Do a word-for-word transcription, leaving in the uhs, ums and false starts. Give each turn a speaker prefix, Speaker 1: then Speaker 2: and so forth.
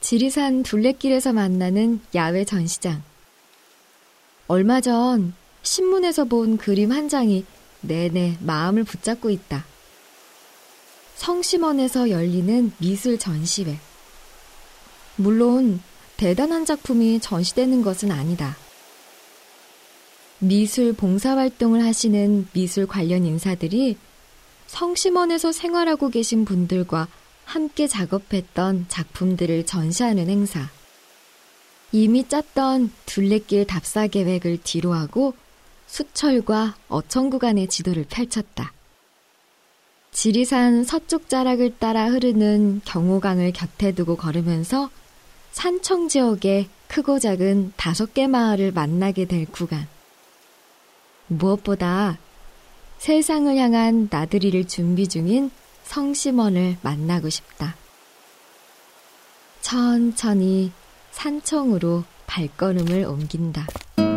Speaker 1: 지리산 둘레길에서 만나는 야외 전시장. 얼마 전 신문에서 본 그림 한 장이 내내 마음을 붙잡고 있다. 성심원에서 열리는 미술 전시회. 물론 대단한 작품이 전시되는 것은 아니다. 미술 봉사활동을 하시는 미술 관련 인사들이 성심원에서 생활하고 계신 분들과 함께 작업했던 작품들을 전시하는 행사. 이미 짰던 둘레길 답사 계획을 뒤로하고 수철과 어천 구간의 지도를 펼쳤다. 지리산 서쪽 자락을 따라 흐르는 경호강을 곁에 두고 걸으면서 산청 지역의 크고 작은 다섯 개 마을을 만나게 될 구간. 무엇보다 세상을 향한 나들이를 준비 중인 성심원을 만나고 싶다. 천천히 산청으로 발걸음을 옮긴다.